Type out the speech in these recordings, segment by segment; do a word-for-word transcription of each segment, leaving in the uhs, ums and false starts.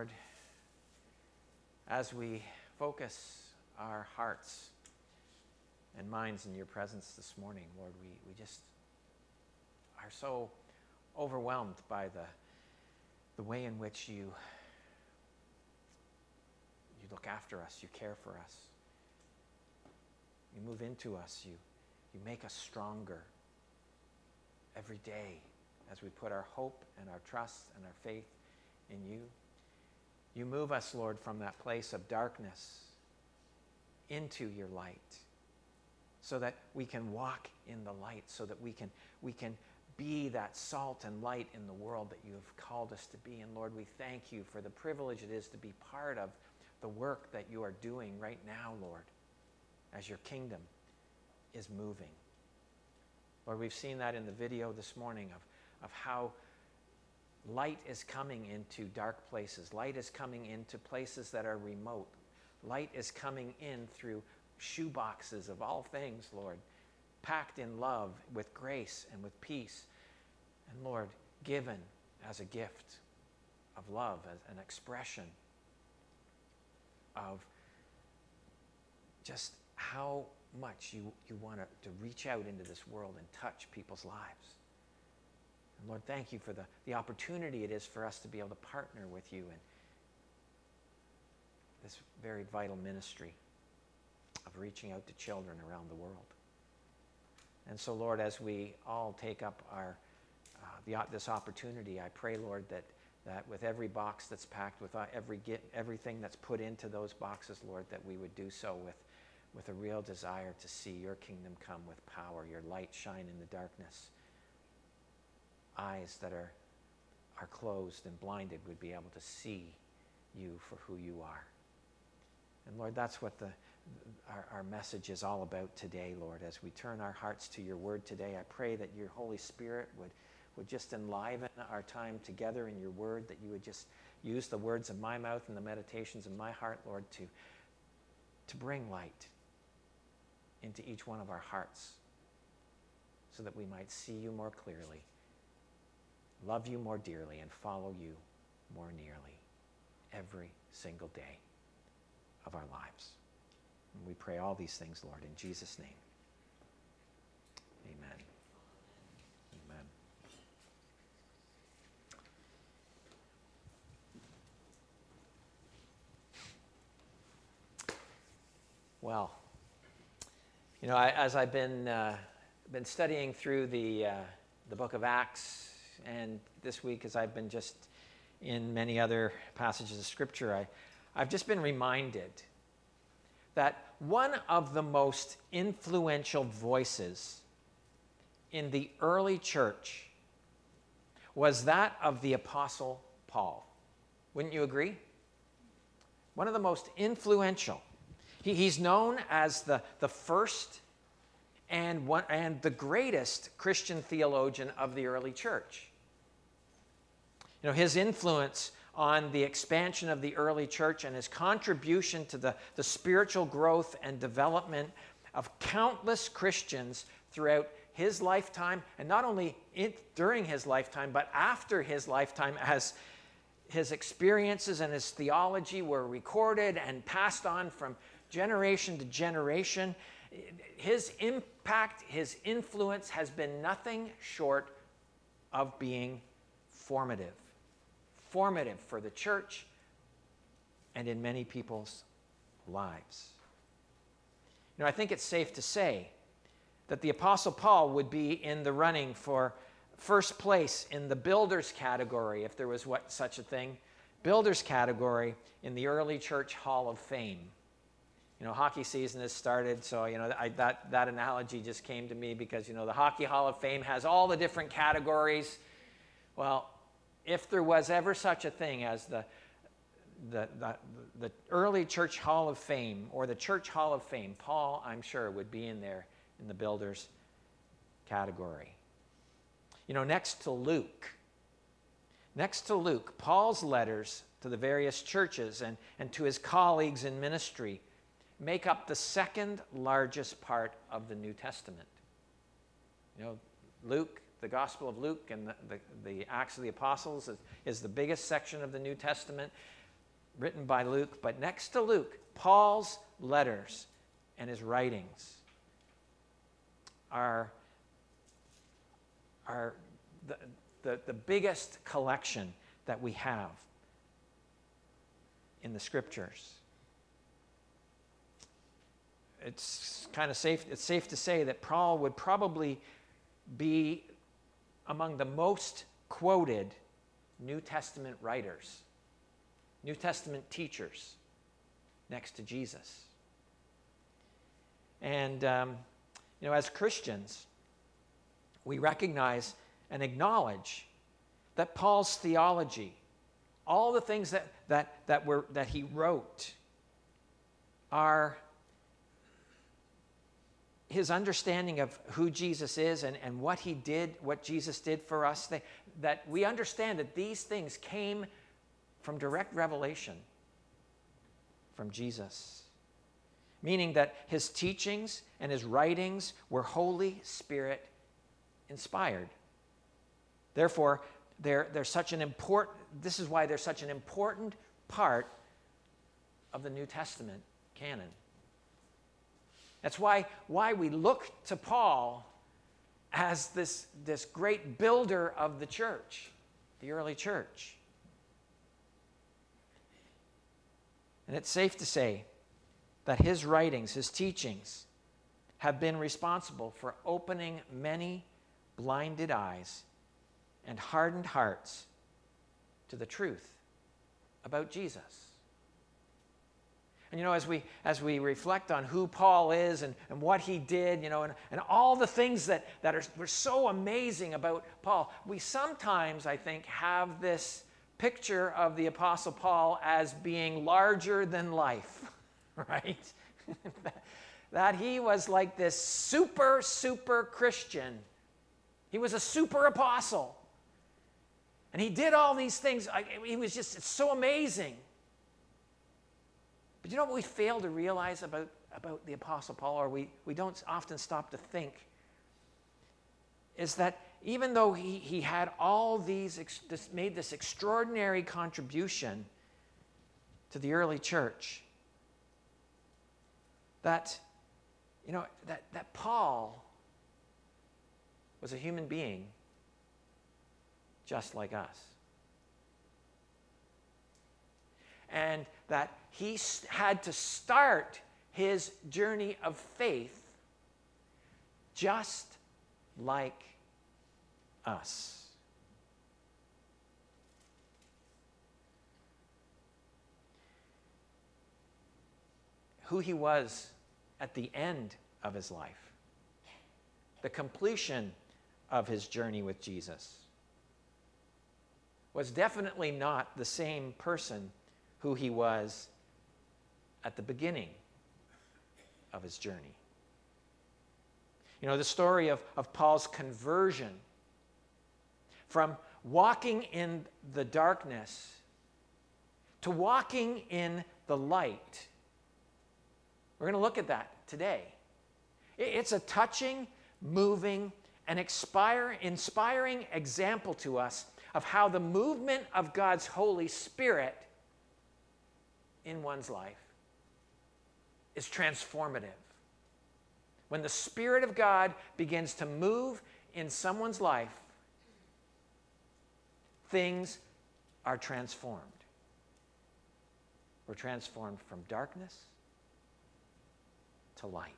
Lord, as we focus our hearts and minds in your presence this morning, Lord, we, we just are so overwhelmed by the, the way in which you, you look after us, you care for us, you move into us, you, you make us stronger every day as we put our hope and our trust and our faith in you. You move us, Lord, from that place of darkness into your light so that we can walk in the light, so that we can, we can be that salt and light in the world that you have called us to be. And Lord, we thank you for the privilege it is to be part of the work that you are doing right now, Lord, as your kingdom is moving. Lord, we've seen that in the video this morning of, of how light is coming into dark places. Light is coming into places that are remote. Light is coming in through shoeboxes of all things, Lord, packed in love, with grace and with peace. And Lord, given as a gift of love, as an expression of just how much you, you want to, to reach out into this world and touch people's lives. And Lord, thank you for the, the opportunity it is for us to be able to partner with you in this very vital ministry of reaching out to children around the world. And so, Lord, as we all take up our uh, the, this opportunity, I pray, Lord, that, that with every box that's packed, with every get, everything that's put into those boxes, Lord, that we would do so with, with a real desire to see your kingdom come with power, your light shine in the darkness. Eyes that are, are closed and blinded would be able to see you for who you are. And Lord, that's what the, our, our message is all about today, Lord. As we turn our hearts to your word today, I pray that your Holy Spirit would, would just enliven our time together in your word, that you would just use the words of my mouth and the meditations of my heart, Lord, to, to bring light into each one of our hearts so that we might see you more clearly, love you more dearly, and follow you more nearly every single day of our lives. And we pray all these things, Lord, in Jesus' name. Amen. Amen. Well, you know, I, as I've been uh, been studying through the uh, the book of Acts, and this week as I've been just in many other passages of Scripture, I, I've just been reminded that one of the most influential voices in the early church was that of the Apostle Paul. Wouldn't you agree? One of the most influential. He, he's known as the, the first and, one, and the greatest Christian theologian of the early church. You know, his influence on the expansion of the early church and his contribution to the, the spiritual growth and development of countless Christians throughout his lifetime, and not only in, during his lifetime, but after his lifetime, as his experiences and his theology were recorded and passed on from generation to generation. His impact, his influence has been nothing short of being formative. Formative for the church and in many people's lives. You know, I think it's safe to say that the Apostle Paul would be in the running for first place in the builders category, if there was what such a thing, builders category in the early church Hall of Fame. You know, hockey season has started, so, you know, I, that, that analogy just came to me because, you know, the Hockey Hall of Fame has all the different categories. Well, if there was ever such a thing as the, the, the, the early church Hall of Fame or the church Hall of Fame, Paul, I'm sure, would be in there in the builders category. You know, next to Luke, next to Luke, Paul's letters to the various churches and, and to his colleagues in ministry make up the second largest part of the New Testament. You know, Luke, the Gospel of Luke and the, the, the Acts of the Apostles is, is the biggest section of the New Testament. written by Luke, but next to Luke, Paul's letters and his writings are, are the, the, the biggest collection that we have in the Scriptures. It's kind of safe, it's safe to say that Paul would probably be among the most quoted New Testament writers, New Testament teachers, next to Jesus. And, um, you know, as Christians, we recognize and acknowledge that Paul's theology, all the things that, that, that, were, that he wrote, are his understanding of who Jesus is and, and what he did, what Jesus did for us, they, that we understand that these things came from direct revelation from Jesus. Meaning that his teachings and his writings were Holy Spirit inspired. Therefore, they're, they're such an important, this is why they're such an important part of the New Testament canon. That's why, why we look to Paul as this, this great builder of the church, the early church. And it's safe to say that his writings, his teachings, have been responsible for opening many blinded eyes and hardened hearts to the truth about Jesus. And, you know, as we, as we reflect on who Paul is and, and what he did, you know, and, and all the things that, that are, were so amazing about Paul, we sometimes, I think, have this picture of the Apostle Paul as being larger than life, right? that, that he was like this super, super Christian. He was a super apostle. And he did all these things. I, he was just, it's so amazing. But you know what we fail to realize about, about the Apostle Paul, or we, we don't often stop to think, is that even though he, he had all these, this, made this extraordinary contribution to the early church, that, you know, that, that Paul was a human being just like us. And that he had to start his journey of faith just like us. Who he was at the end of his life, the completion of his journey with Jesus, was definitely not the same person who he was at the beginning of his journey. You know, the story of, of Paul's conversion from walking in the darkness to walking in the light. We're going to look at that today. It's a touching, moving, and expire, inspiring example to us of how the movement of God's Holy Spirit in one's life is transformative. When the Spirit of God begins to move in someone's life, things are transformed. We're transformed from darkness to light.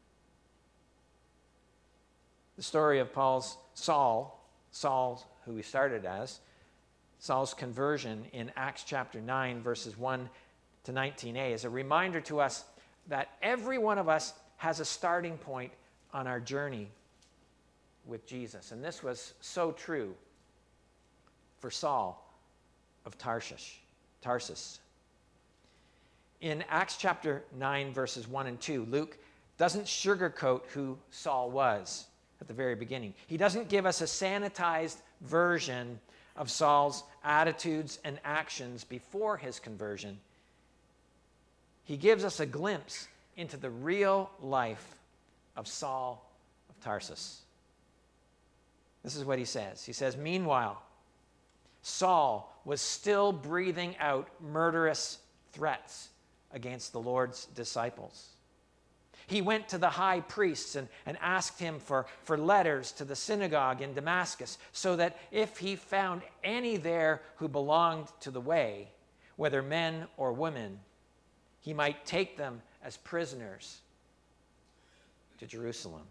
The story of Paul's Saul, Saul, who he started as, Saul's conversion in Acts chapter nine, verses one to nineteen a, is a reminder to us that every one of us has a starting point on our journey with Jesus. And this was so true for Saul of Tarshish, Tarsus. In Acts chapter nine, verses one and two, Luke doesn't sugarcoat who Saul was at the very beginning. He doesn't give us a sanitized version of Saul's attitudes and actions before his conversion. He gives us a glimpse into the real life of Saul of Tarsus. This is what he says. He says, "Meanwhile, Saul was still breathing out murderous threats against the Lord's disciples. He went to the high priests and, and asked him for, for letters to the synagogue in Damascus, so that if he found any there who belonged to the way, whether men or women, he might take them as prisoners to Jerusalem.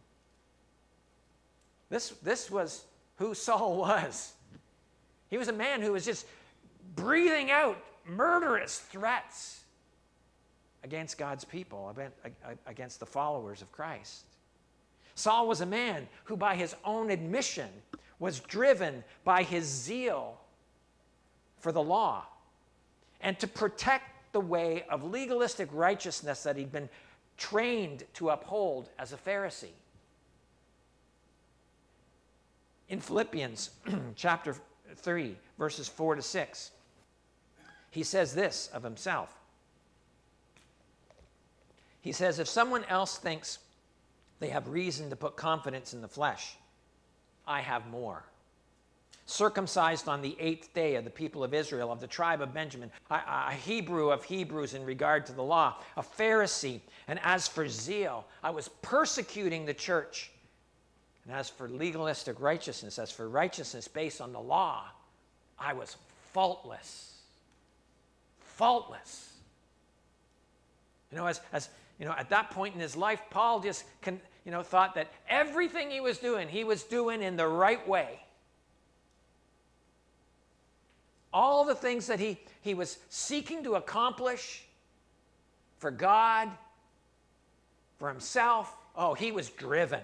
This, this was who Saul was. He was a man who was just breathing out murderous threats against God's people, against the followers of Christ. Saul was a man who, by his own admission, was driven by his zeal for the law and to protect the way of legalistic righteousness that he'd been trained to uphold as a Pharisee. In Philippians chapter three, verses four to six, he says this of himself. He says, if someone else thinks they have reason to put confidence in the flesh, I have more. Circumcised on the eighth day of the people of Israel, of the tribe of Benjamin, a, a Hebrew of Hebrews in regard to the law, a Pharisee, and as for zeal, I was persecuting the church. And as for legalistic righteousness, as for righteousness based on the law, I was faultless. Faultless. You know, as, as you know, at that point in his life, Paul just, con, you know, thought that everything he was doing, he was doing in the right way. All the things that he, he was seeking to accomplish for God, for himself, oh, he was driven.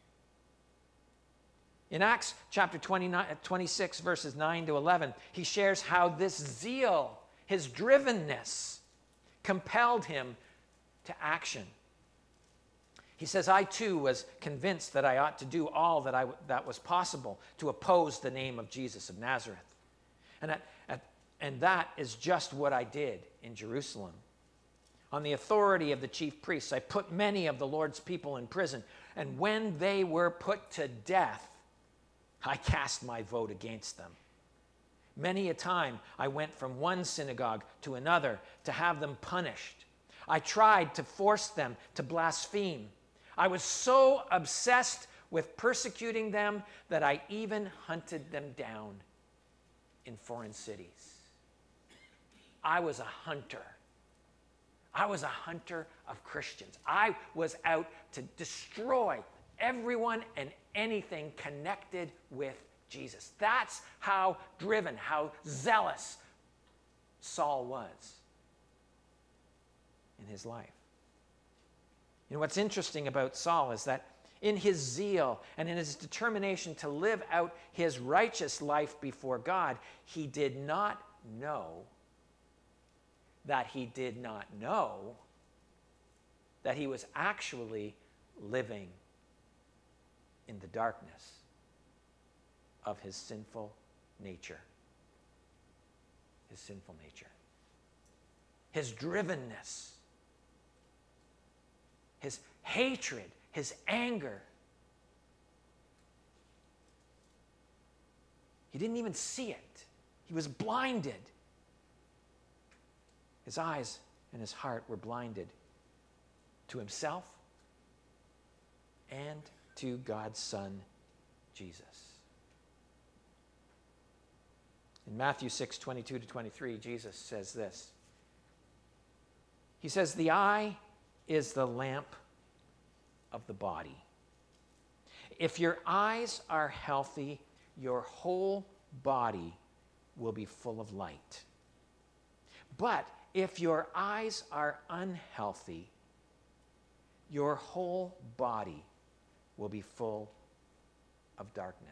In Acts chapter twenty-nine, twenty-six, verses nine to eleven, he shares how this zeal, his drivenness, compelled him to action. He says, I too was convinced that I ought to do all that, I, that was possible to oppose the name of Jesus of Nazareth. And, at, at, and that is just what I did in Jerusalem. On the authority of the chief priests, I put many of the Lord's people in prison. And when they were put to death, I cast my vote against them. Many a time I went from one synagogue to another to have them punished. I tried to force them to blaspheme. I was so obsessed with persecuting them that I even hunted them down in foreign cities. I was a hunter. I was a hunter of Christians. I was out to destroy everyone and anything connected with Jesus. That's how driven, how zealous Saul was in his life. You know, what's interesting about Saul is that in his zeal and in his determination to live out his righteous life before God, he did not know that he did not know that he was actually living in the darkness of his sinful nature. His sinful nature. His drivenness. His hatred. His anger. He didn't even see it. He was blinded. His eyes and his heart were blinded to himself and to God's Son, Jesus. In Matthew six, twenty-two to twenty-three, Jesus says this. He says, the eye is the lamp of the body. If your eyes are healthy, your whole body will be full of light. But if your eyes are unhealthy, your whole body will be full of darkness.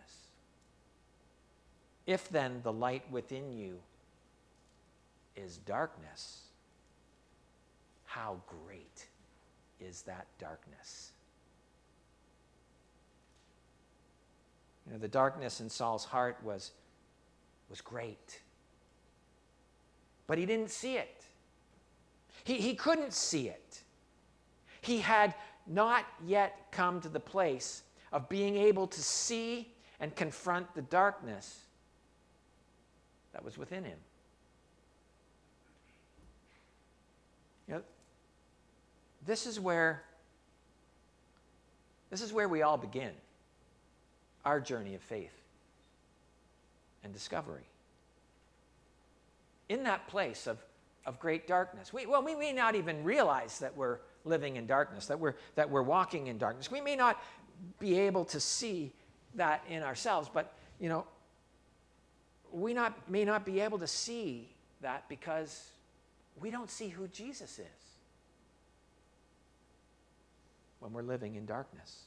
If then the light within you is darkness, how great is that darkness? You know, the darkness in Saul's heart was, was great. But he didn't see it. He, he couldn't see it. He had not yet come to the place of being able to see and confront the darkness that was within him. You know, this is where this is where we all begin our journey of faith and discovery. In that place of, of great darkness. We, well, we may not even realize that we're living in darkness, that we're, that we're walking in darkness. We may not be able to see that in ourselves, but, you know, we not, may not be able to see that because we don't see who Jesus is when we're living in darkness.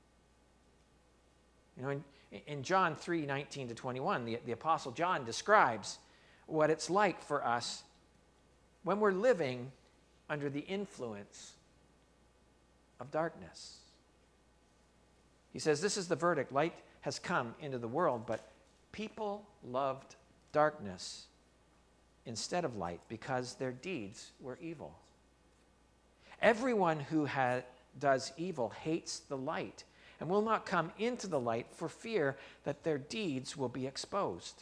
You know, in, in John three, nineteen to twenty-one, the, the Apostle John describes what it's like for us when we're living under the influence of darkness. He says, this is the verdict. Light has come into the world, but people loved darkness instead of light because their deeds were evil. Everyone who ha- does evil hates the light and will not come into the light for fear that their deeds will be exposed.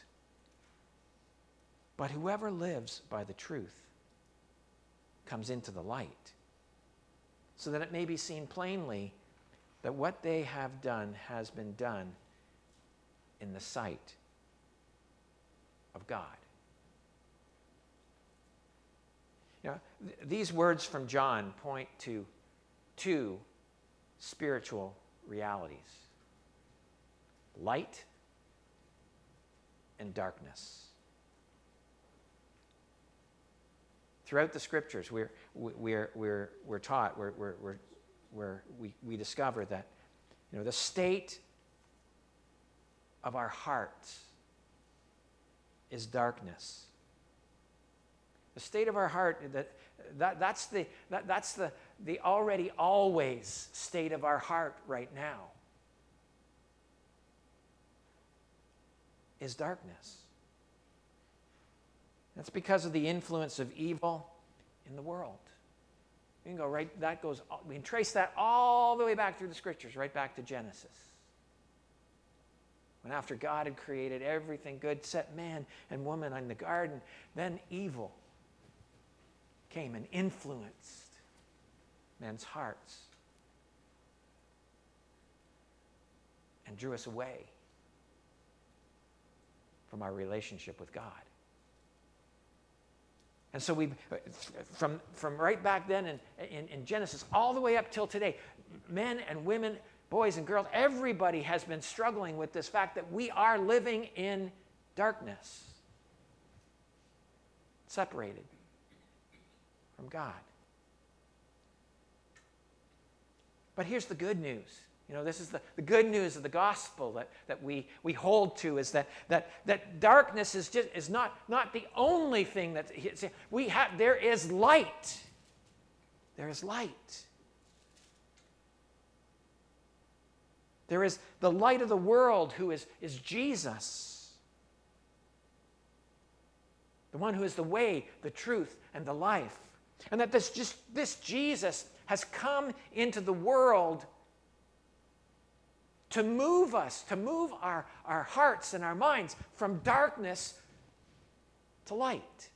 But whoever lives by the truth comes into the light, so that it may be seen plainly that what they have done has been done in the sight of God. You know, th- these words from John point to two spiritual realities: light and darkness. Throughout the scriptures, we're, we're, we're, we're taught, we're, we're, we're, we're, we, we discover that, you know, the state of our hearts is darkness. The state of our heart, that, that, that's, the, that, that's the, the already always state of our heart right now, is darkness. That's because of the influence of evil in the world. We can go right, that goes, we can trace that all the way back through the scriptures, right back to Genesis. When after God had created everything good, set man and woman in the garden, then evil came and influenced men's hearts and drew us away from our relationship with God. And so we, from, from right back then in, in, in Genesis all the way up till today, men and women, boys and girls, everybody has been struggling with this fact that we are living in darkness, separated from God. But here's the good news. You know, this is the, the good news of the gospel that, that we, we hold to, is that, that, that darkness is just is not, not the only thing that we have. There is light. There is light. There is the light of the world, who is, is Jesus. The one who is the way, the truth, and the life. And that this just this Jesus has come into the world to move us, to move our, our hearts and our minds from darkness to light.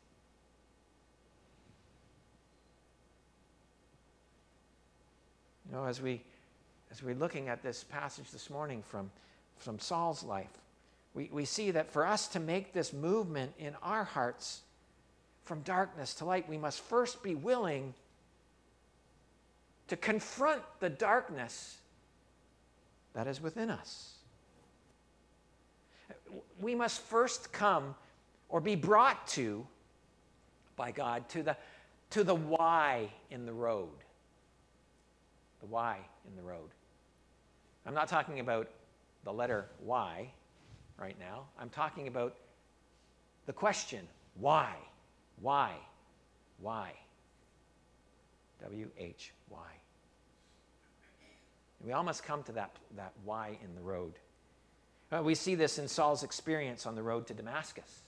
You know, as we as we're looking at this passage this morning from, from Saul's life, we, we see that for us to make this movement in our hearts from darkness to light, we must first be willing to confront the darkness that is within us. We must first come, or be brought to, by God, to the, to the why in the road. The why in the road. I'm not talking about the letter Y right now. I'm talking about the question, why? Why? Why? W H Y. We all must come to that, that why in the road. Uh, we see this in Saul's experience on the road to Damascus.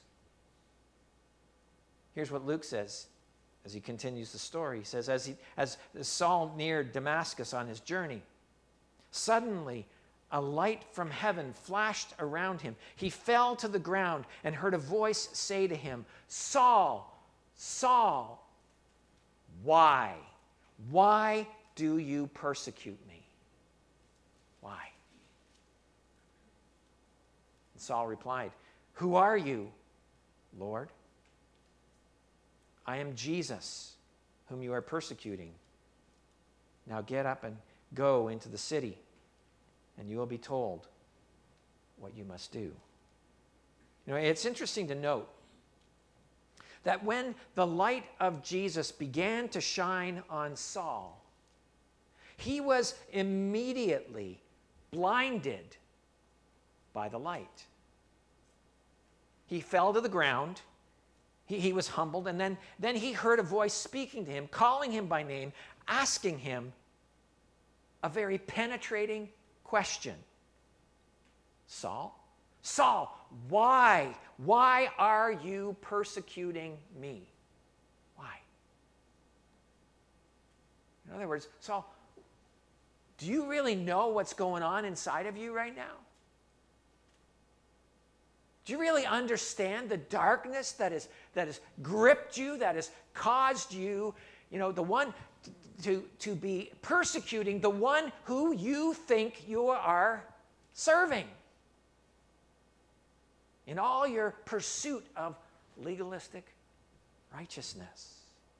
Here's what Luke says as he continues the story. He says, as, he, as Saul neared Damascus on his journey, suddenly a light from heaven flashed around him. He fell to the ground and heard a voice say to him, Saul, Saul, why? Why do you persecute me? Why? And Saul replied, Who are you, Lord? I am Jesus, whom you are persecuting. Now get up and go into the city, and you will be told what you must do. You know, it's interesting to note that when the light of Jesus began to shine on Saul, he was immediately blinded by the light. He fell to the ground. He, he was humbled, and then, then he heard a voice speaking to him, calling him by name, asking him a very penetrating question. Saul, Saul, why? Why are you persecuting me? Why? In other words, Saul, do you really know what's going on inside of you right now? Do you really understand the darkness that, is, that has gripped you, that has caused you, you know, the one to, to be persecuting the one who you think you are serving in all your pursuit of legalistic righteousness?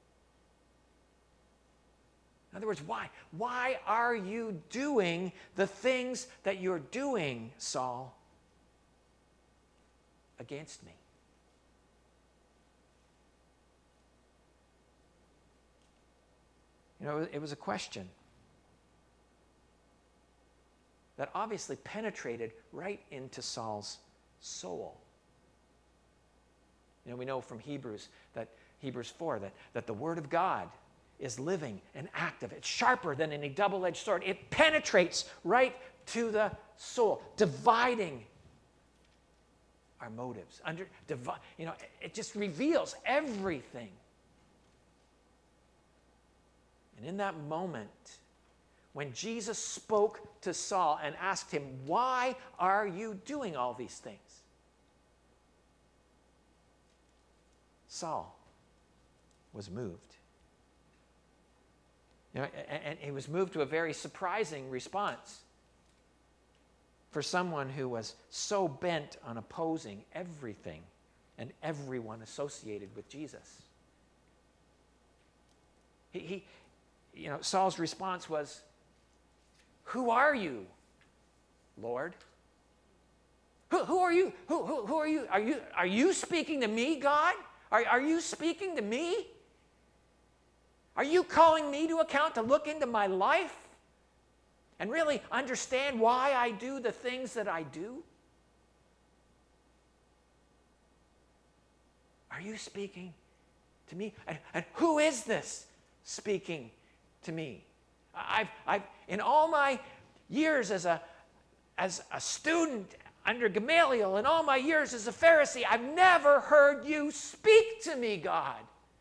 In other words, why? Why are you doing the things that you're doing, Saul, against me? You know, it was a question that obviously penetrated right into Saul's soul. You know, we know from Hebrews, that Hebrews four, that, that the Word of God is living and active. It's sharper than any double-edged sword. It penetrates right to the soul, dividing our motives. Under, divi- you know, it just reveals everything. And in that moment, when Jesus spoke to Saul and asked him, why are you doing all these things? Saul was moved. You know, and he was moved to a very surprising response for someone who was so bent on opposing everything and everyone associated with Jesus. He, he you know, Saul's response was, who are you, Lord? Who, who are you? Who, who, who are you? Are you, are you speaking to me, God? Are, are you speaking to me? Are you calling me to account to look into my life and really understand why I do the things that I do? Are you speaking to me? And, and who is this speaking to me? I've, I've, in all my years as a, as a student under Gamaliel, in all my years as a Pharisee, I've never heard you speak to me, God.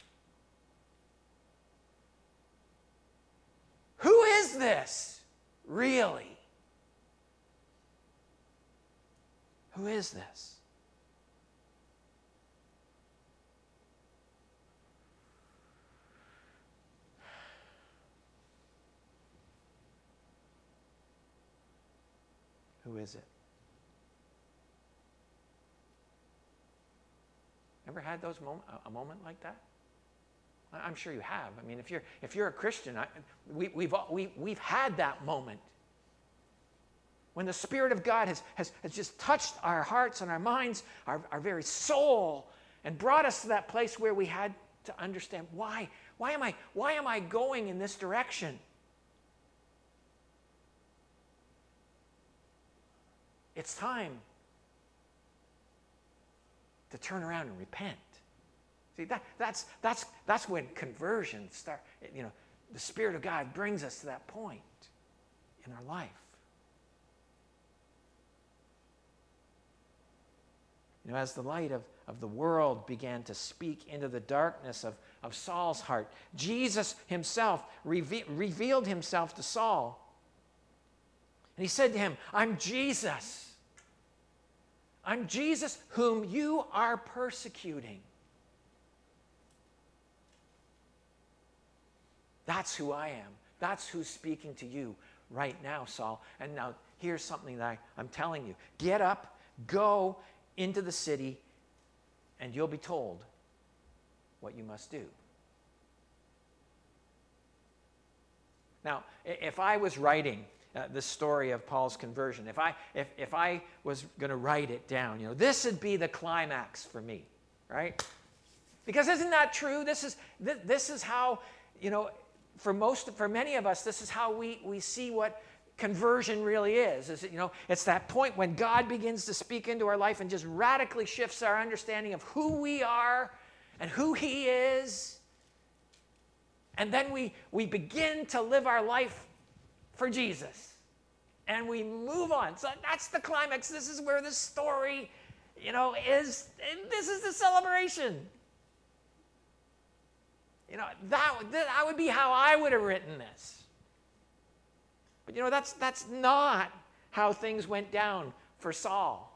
Who is this, really? Who is this? Who is it? Ever had those moment, a moment like that? I'm sure you have. I mean, if you're if you're a Christian, I, we, we've we, we've had that moment when the Spirit of God has has, has just touched our hearts and our minds, our, our very soul, and brought us to that place where we had to understand why why am I why am I going in this direction? It's time to turn around and repent. See, that, that's, that's, that's when conversion starts. You know, the Spirit of God brings us to that point in our life. You know, as the light of, of the world began to speak into the darkness of, of Saul's heart, Jesus himself reve- revealed himself to Saul. And he said to him, I'm Jesus. I'm Jesus whom you are persecuting. That's who I am. That's who's speaking to you right now, Saul. And now here's something that I, I'm telling you. Get up, go into the city, and you'll be told what you must do. Now, if I was writing uh, the story of Paul's conversion, if I, if, if I was going to write it down, you know, this would be the climax for me, right? Because isn't that true? This is, this, this is how, you know, for most, for many of us, this is how we, we see what conversion really is. Is it, you know, it's that point when God begins to speak into our life and just radically shifts our understanding of who we are and who He is. And then we, we begin to live our life for Jesus. And we move on. So that's the climax. This is where this story, you know, is. This is the celebration. You know, that, that would be how I would have written this. But, you know, that's, that's not how things went down for Saul.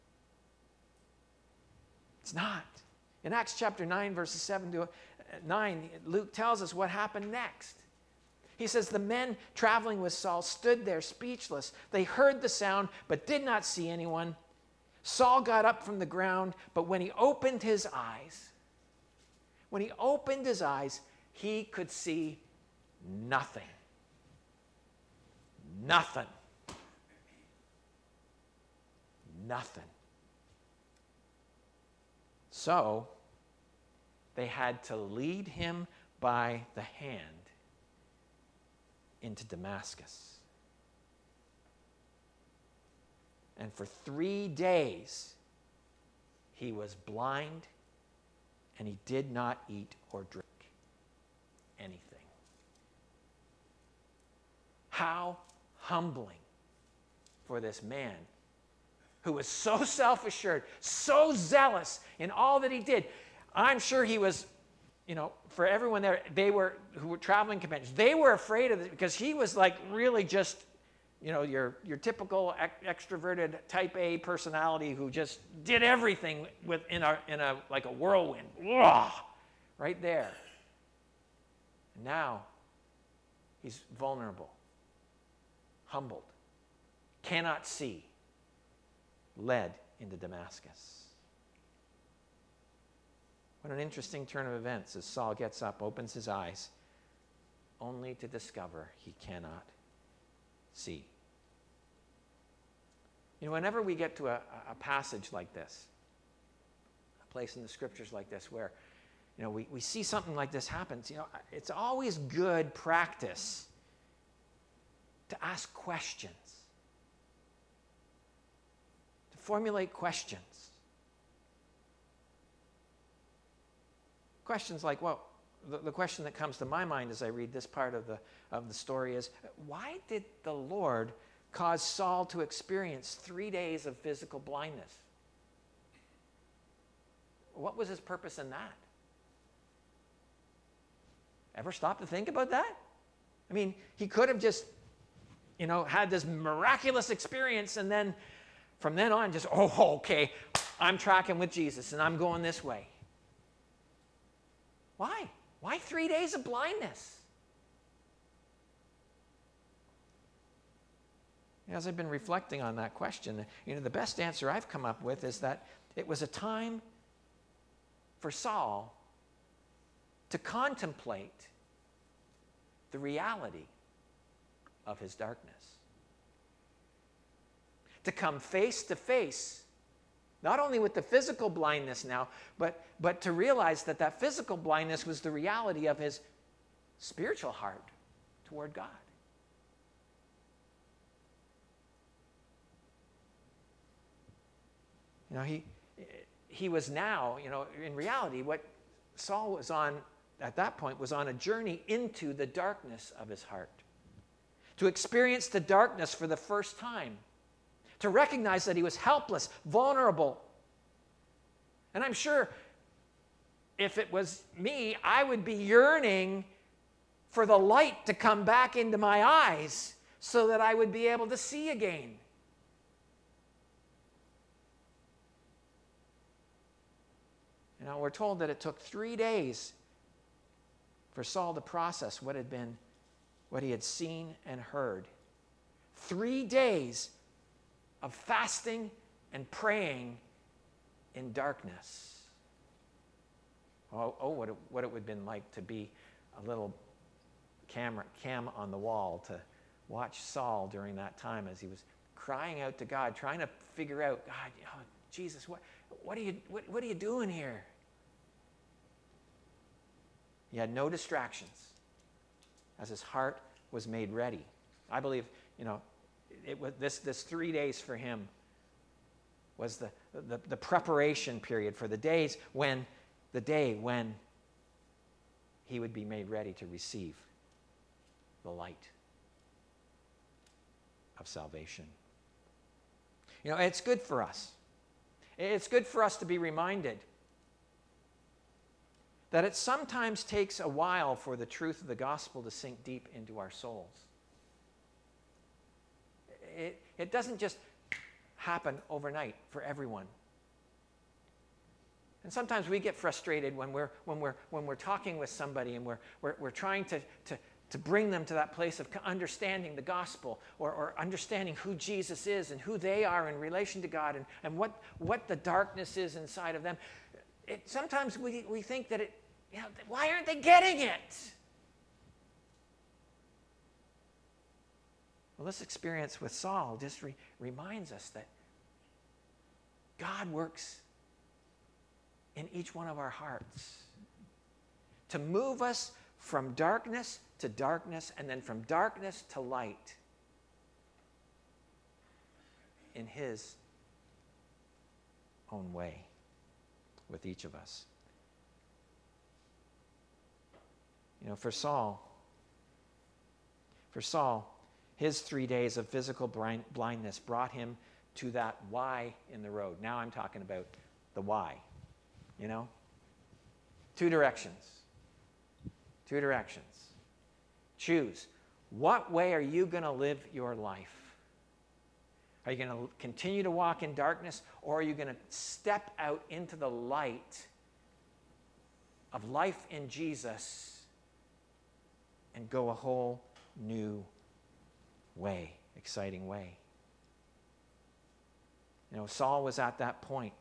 It's not. In Acts chapter nine, verses seven to nine, Luke tells us what happened next. He says, the men traveling with Saul stood there speechless. They heard the sound, but did not see anyone. Saul got up from the ground, but when he opened his eyes, when he opened his eyes, he could see nothing. Nothing. Nothing. So, they had to lead him by the hand into Damascus. And for three days, he was blind, and he did not eat or drink anything. How humbling for this man who was so self-assured, so zealous in all that he did. I'm sure he was, you know, for everyone there, they were, who were traveling companions, they were afraid of it because he was like really just, you know, your, your typical extroverted type A personality who just did everything with, in, a, in a, like a whirlwind. Ugh, right there. And now he's vulnerable, humbled, cannot see, led into Damascus. What an interesting turn of events as Saul gets up, opens his eyes, only to discover he cannot see. You know, whenever we get to a, a passage like this, a place in the scriptures like this where, you know, we, we see something like this happens, you know, it's always good practice to ask questions, to formulate questions. Questions like, well, the, the question that comes to my mind as I read this part of the, of the story is, why did the Lord cause Saul to experience three days of physical blindness? What was his purpose in that? Ever stop to think about that? I mean, he could have just, you know, had this miraculous experience and then from then on just, oh, okay, I'm tracking with Jesus and I'm going this way. Why? Why three days of blindness? As I've been reflecting on that question, you know, the best answer I've come up with is that it was a time for Saul to contemplate the reality of his darkness. To come face to face, not only with the physical blindness now, but, but to realize that that physical blindness was the reality of his spiritual heart toward God. You know, he, he was now, you know, in reality, what Saul was on at that point was on a journey into the darkness of his heart. To experience the darkness for the first time. To recognize that he was helpless, vulnerable. And I'm sure if it was me, I would be yearning for the light to come back into my eyes so that I would be able to see again. You know, we're told that it took three days for Saul to process what had been, what he had seen and heard. Three days of fasting and praying in darkness. Oh, oh what, it, what it would have been like to be a little camera, cam on the wall to watch Saul during that time as he was crying out to God, trying to figure out, God, oh, Jesus, what, what, are you, what, what are you doing here? He had no distractions as his heart was made ready. I believe, you know, it was this, this three days for him was the, the, the preparation period for the days when, the day when he would be made ready to receive the light of salvation. You know, it's good for us. It's good for us to be reminded that it sometimes takes a while for the truth of the gospel to sink deep into our souls. It, it doesn't just happen overnight for everyone. And sometimes we get frustrated when we're, when we're, when we're talking with somebody and we're, we're, we're trying to, to, to bring them to that place of understanding the gospel or, or understanding who Jesus is and who they are in relation to God and, and what, what the darkness is inside of them. It, sometimes we, we think that it, you know, why aren't they getting it? Well, this experience with Saul just re- reminds us that God works in each one of our hearts to move us from darkness to darkness and then from darkness to light in His own way with each of us. You know, for Saul, for Saul, his three days of physical blind, blindness brought him to that Y in the road. Now I'm talking about the Y, you know? Two directions. Two directions. Choose. What way are you going to live your life? Are you going to continue to walk in darkness, or are you going to step out into the light of life in Jesus and go a whole new way, exciting way? You know, Saul was at that point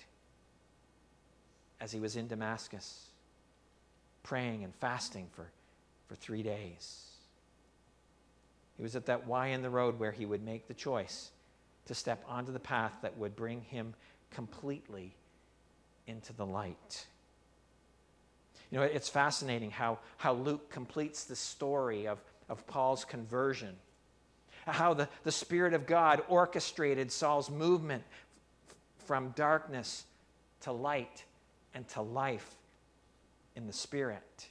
as he was in Damascus, praying and fasting for, for three days. He was at that Y in the road where he would make the choice to step onto the path that would bring him completely into the light. You know, it's fascinating how, how Luke completes the story of, of Paul's conversion, how the, the Spirit of God orchestrated Saul's movement f- from darkness to light and to life in the Spirit.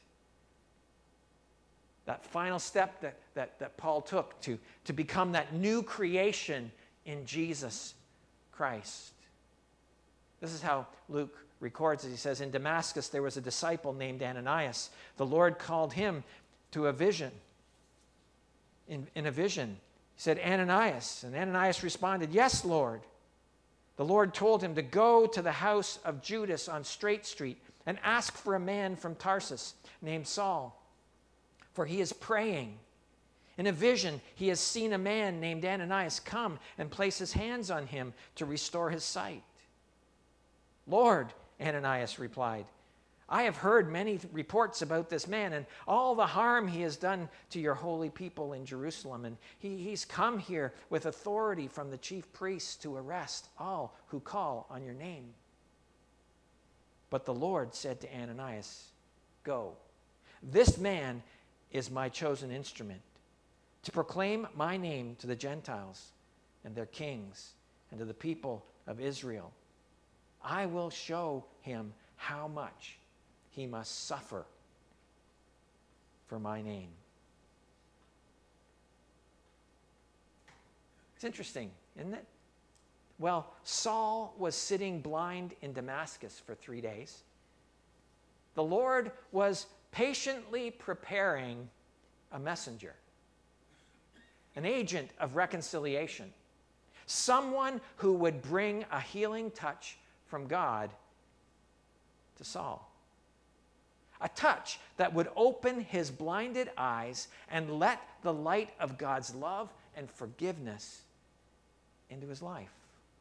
That final step that, that, that Paul took to, to become that new creation in Jesus Christ. This is how Luke records it. He says, in Damascus there was a disciple named Ananias. The Lord called him to a vision. In, in a vision, he said, Ananias. And Ananias responded, yes, Lord. The Lord told him to go to the house of Judas on Straight Street and ask for a man from Tarsus named Saul, for he is praying. In a vision, he has seen a man named Ananias come and place his hands on him to restore his sight. Lord, Ananias replied, I have heard many reports about this man and all the harm he has done to your holy people in Jerusalem. And he, he's come here with authority from the chief priests to arrest all who call on your name. But the Lord said to Ananias, go. This man is my chosen instrument to proclaim my name to the Gentiles and their kings and to the people of Israel. I will show him how much he must suffer for my name. It's interesting, isn't it? Well, Saul was sitting blind in Damascus for three days. The Lord was patiently preparing a messenger. an agent of reconciliation, someone who would bring a healing touch from God to Saul. A touch that would open his blinded eyes and let the light of God's love and forgiveness into his life.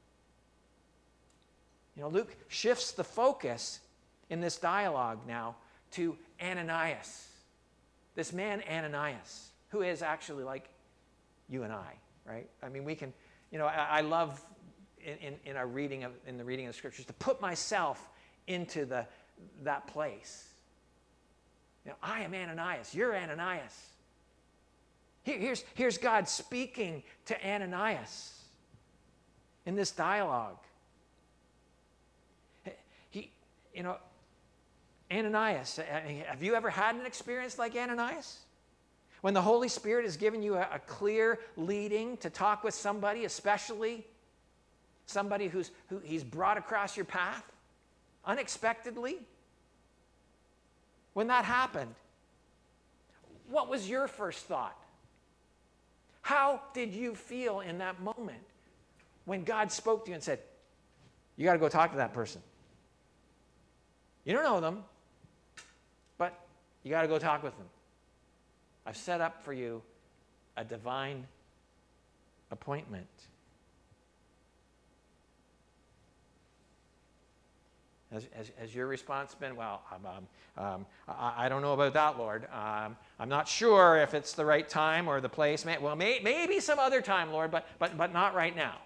You know, Luke shifts the focus in this dialogue now to Ananias. This man Ananias, who is actually like you and I, right? I mean, we can, you know, I, I love in, in, in our reading of, in the reading of the scriptures to put myself into the, that place. You know, I am Ananias, you're Ananias. Here, here's, here's God speaking to Ananias in this dialogue. He, you know, Ananias, have you ever had an experience like Ananias? When the Holy Spirit has given you a, a clear leading to talk with somebody, especially somebody who's, who he's brought across your path unexpectedly? When that happened, what was your first thought? How did you feel in that moment when God spoke to you and said, you got to go talk to that person? You don't know them, but you got to go talk with them. I've set up for you a divine appointment. Has, has, has your response been, well, um, um, I, I don't know about that, Lord. Um, I'm not sure if it's the right time or the place. May, well, may, maybe some other time, Lord, but, but, but not right now.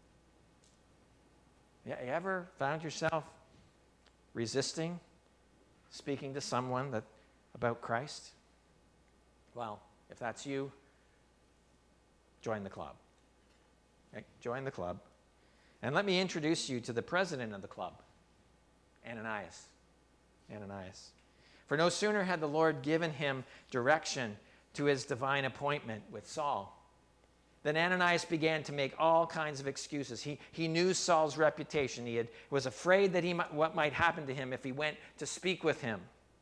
You, you ever found yourself resisting speaking to someone that, about Christ? Well, if that's you, join the club. Okay? Join the club. And let me introduce you to the president of the club, Ananias. Ananias. For no sooner had the Lord given him direction to his divine appointment with Saul than Ananias began to make all kinds of excuses. He, he knew Saul's reputation. He had, was afraid that he might, what might happen to him if he went to speak with him.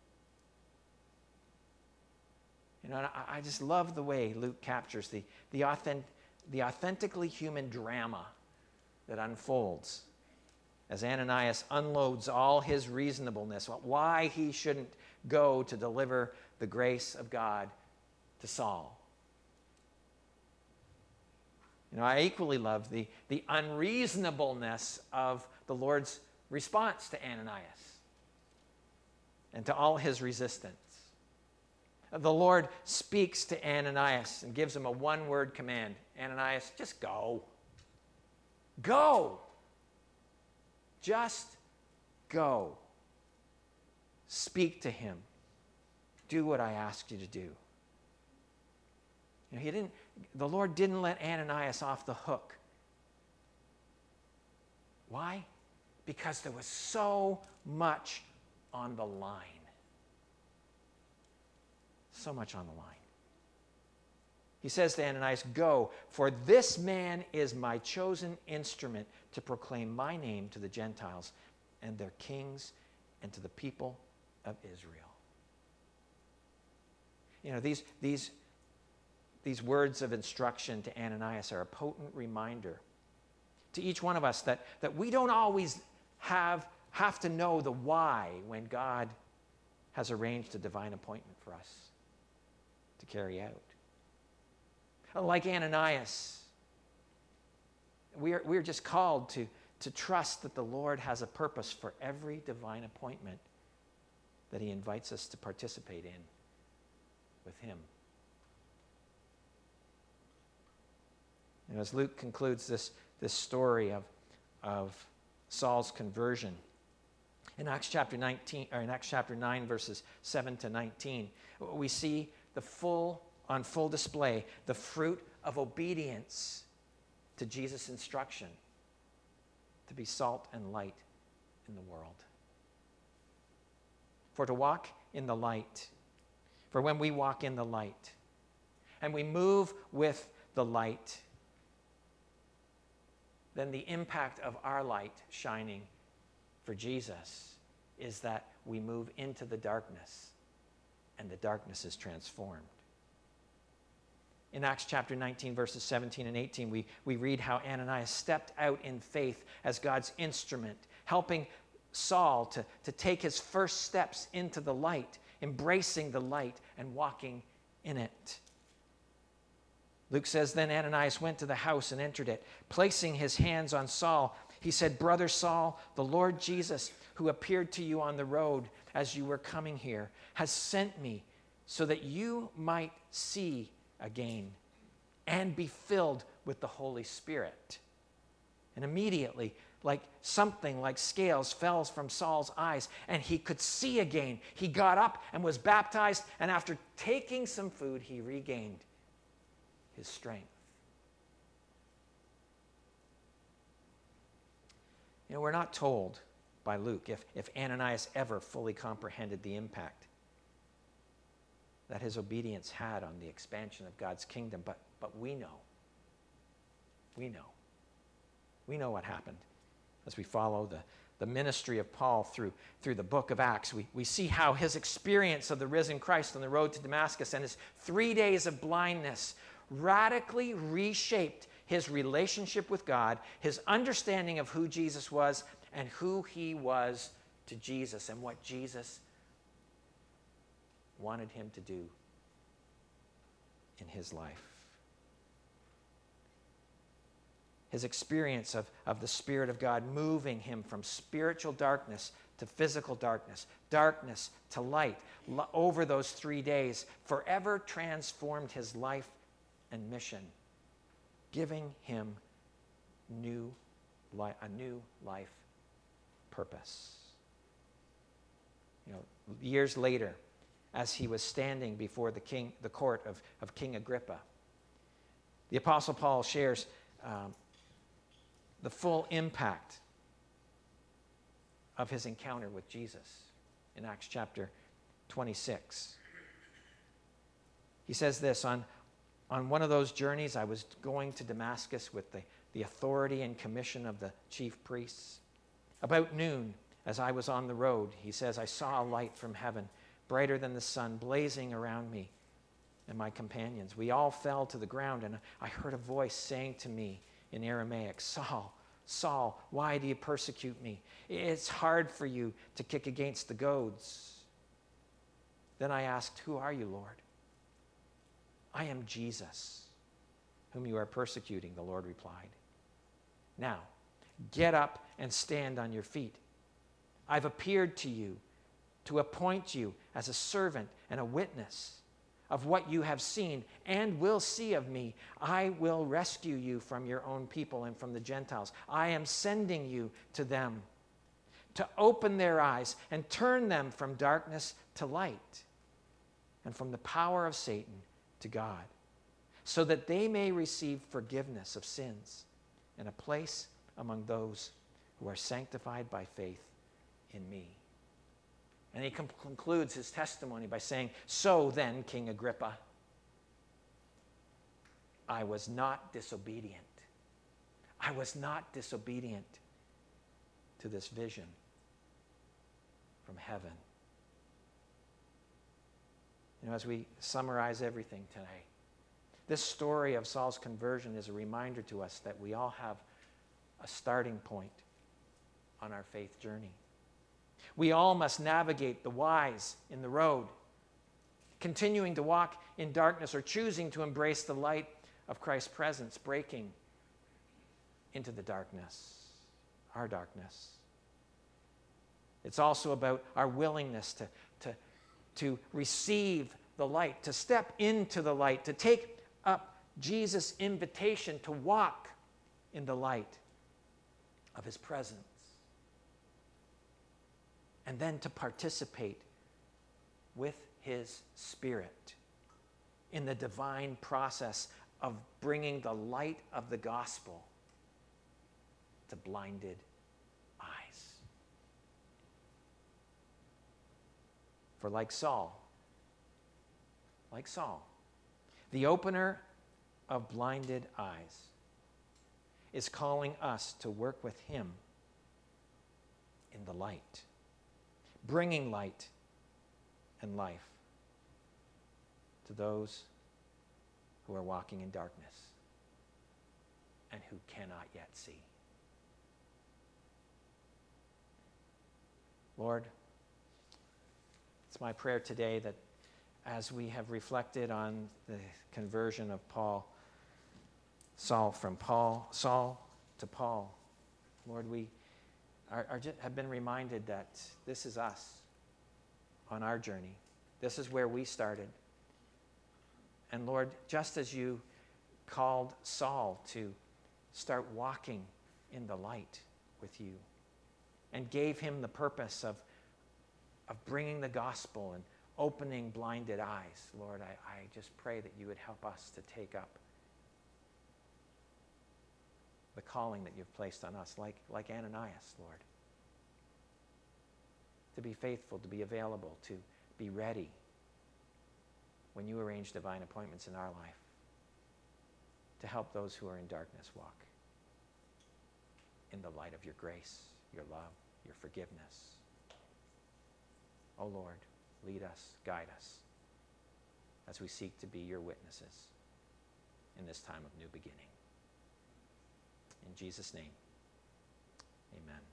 You know, I, I just love the way Luke captures the, the, authentic, the authentically human drama that unfolds as Ananias unloads all his reasonableness, why he shouldn't go to deliver the grace of God to Saul. You know, I equally love the, the unreasonableness of the Lord's response to Ananias and to all his resistance. The Lord speaks to Ananias and gives him a one-word command. Ananias, just go. Go. Just go. Speak to him. Do what I asked you to do. You know, he didn't, the Lord didn't let Ananias off the hook. Why? Because there was so much on the line. So much on the line. He says to Ananias, go, for this man is my chosen instrument to proclaim my name to the Gentiles and their kings and to the people of Israel. You know, these, these, these words of instruction to Ananias are a potent reminder to each one of us that, that we don't always have, have to know the why when God has arranged a divine appointment for us to carry out. Like Ananias, we are, we are just called to, to trust that the Lord has a purpose for every divine appointment that he invites us to participate in with him. And as Luke concludes this, this story of, of Saul's conversion, in Acts chapter nineteen, or in Acts chapter nine, verses seven to nineteen, we see the full on full display the fruit of obedience to Jesus' instruction to be salt and light in the world. For to walk in the light, for when we walk in the light and we move with the light, then the impact of our light shining for Jesus is that we move into the darkness and the darkness is transformed. In Acts chapter nineteen, verses seventeen and eighteen, we, we read how Ananias stepped out in faith as God's instrument, helping Saul to, to take his first steps into the light, embracing the light and walking in it. Luke says, then Ananias went to the house and entered it. Placing his hands on Saul, he said, Brother Saul, the Lord Jesus, who appeared to you on the road as you were coming here, has sent me so that you might see again and be filled with the Holy Spirit. And immediately, like something like scales fell from Saul's eyes, and he could see again. He got up and was baptized, and after taking some food, he regained his strength. You know, we're not told by Luke if, if Ananias ever fully comprehended the impact that his obedience had on the expansion of God's kingdom, but, but we know. We know. We know what happened as we follow the, the ministry of Paul through, through the book of Acts. We, we see how his experience of the risen Christ on the road to Damascus and his three days of blindness radically reshaped his relationship with God, his understanding of who Jesus was, and who he was to Jesus, and what Jesus wanted him to do in his life. His experience of, of the Spirit of God moving him from spiritual darkness to physical darkness, darkness to light, lo- over those three days, forever transformed his life and mission, giving him new li- a new life purpose. You know, years later, as he was standing before the king, the court of, of King Agrippa, the Apostle Paul shares um, the full impact of his encounter with Jesus in Acts chapter twenty-six. He says this, on, on one of those journeys, I was going to Damascus with the, the authority and commission of the chief priests. About noon, as I was on the road, he says, I saw a light from heaven, brighter than the sun, blazing around me and my companions. We all fell to the ground, and I heard a voice saying to me in Aramaic, Saul, Saul, why do you persecute me? It's hard for you to kick against the goads. Then I asked, who are you, Lord? I am Jesus, whom you are persecuting, the Lord replied. Now, get up and stand on your feet. I've appeared to you to appoint you as a servant and a witness of what you have seen and will see of me. I will rescue you from your own people and from the Gentiles. I am sending you to them to open their eyes and turn them from darkness to light and from the power of Satan to God, so that they may receive forgiveness of sins and a place among those who are sanctified by faith in me. And he com- concludes his testimony by saying, so then, King Agrippa, I was not disobedient. I was not disobedient to this vision from heaven. You know, as we summarize everything today, this story of Saul's conversion is a reminder to us that we all have a starting point on our faith journey. We all must navigate the whys in the road, continuing to walk in darkness or choosing to embrace the light of Christ's presence, breaking into the darkness, our darkness. It's also about our willingness to, to, to receive the light, to step into the light, to take up Jesus' invitation to walk in the light of his presence. And then to participate with his Spirit in the divine process of bringing the light of the gospel to blinded eyes. For like Saul, like Saul, the opener of blinded eyes is calling us to work with him in the light, bringing light and life to those who are walking in darkness and who cannot yet see. Lord, it's my prayer today that as we have reflected on the conversion of Paul, Saul from Paul, Saul to Paul, Lord, we are, are just, have been reminded that this is us on our journey. This is where we started. And Lord, just as you called Saul to start walking in the light with you and gave him the purpose of, of bringing the gospel and opening blinded eyes, Lord, I, I just pray that you would help us to take up the calling that you've placed on us, like, like Ananias, Lord. To be faithful, to be available, to be ready when you arrange divine appointments in our life, to help those who are in darkness walk in the light of your grace, your love, your forgiveness. Oh Lord, lead us, guide us, as we seek to be your witnesses in this time of new beginning. In Jesus' name, amen.